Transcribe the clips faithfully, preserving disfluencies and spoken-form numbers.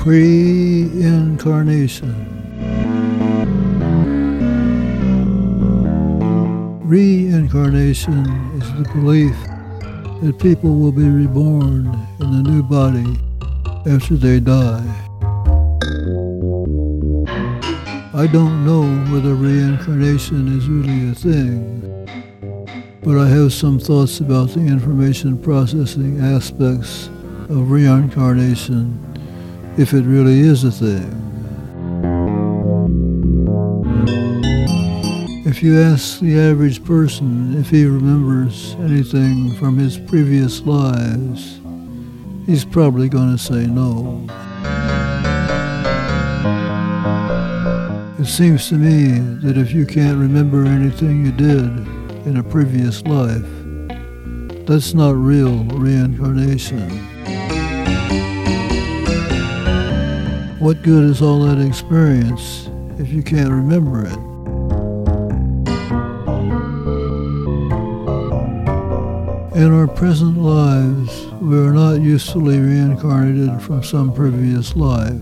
Reincarnation. Reincarnation is the belief that people will be reborn in a new body after they die. I don't know whether reincarnation is really a thing, but I have some thoughts about the information processing aspects of reincarnation, if it really is a thing. If you ask the average person if he remembers anything from his previous lives, he's probably going to say no. It seems to me that if you can't remember anything you did in a previous life, that's not real reincarnation. What good is all that experience if you can't remember it? In our present lives, we are not usefully reincarnated from some previous life.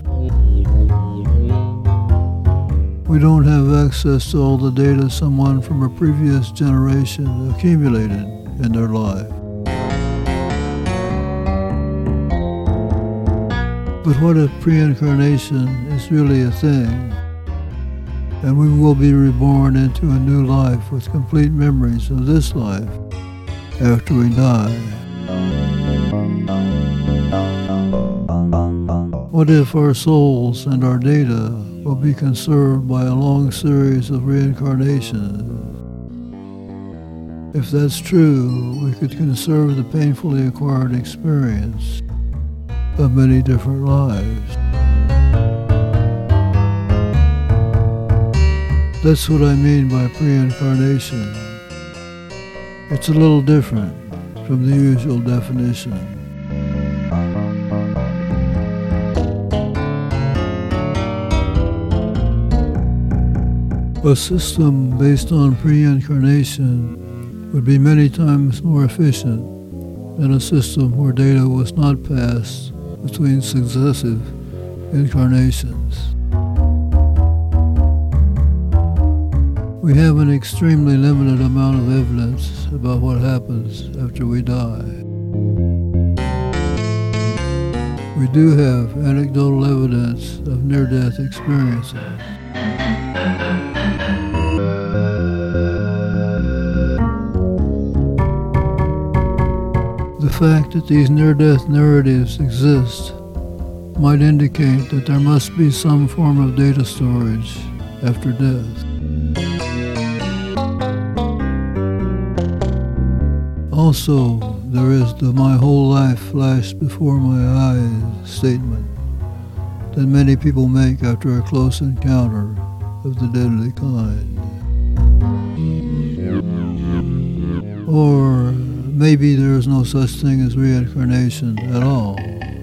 We don't have access to all the data someone from a previous generation accumulated in their life. But what if reincarnation is really a thing, and we will be reborn into a new life with complete memories of this life after we die? What if our souls and our data will be conserved by a long series of reincarnations? If that's true, we could conserve the painfully acquired experience of many different lives. That's what I mean by pre-incarnation. It's a little different from the usual definition. A system based on pre-incarnation would be many times more efficient than a system where data was not passed between successive incarnations. We have an extremely limited amount of evidence about what happens after we die. We do have anecdotal evidence of near-death experiences. The fact that these near-death narratives exist might indicate that there must be some form of data storage after death. Also, there is the "my whole life flashed before my eyes" statement that many people make after a close encounter of the deadly kind. Or maybe there is no such thing as reincarnation at all.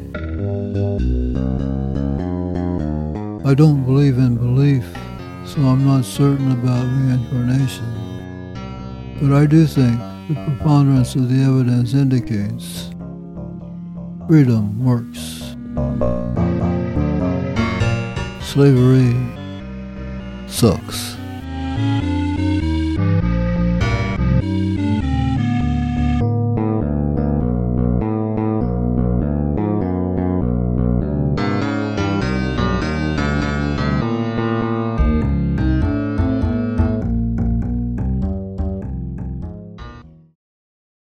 I don't believe in belief, so I'm not certain about reincarnation. But I do think the preponderance of the evidence indicates freedom works. Slavery sucks.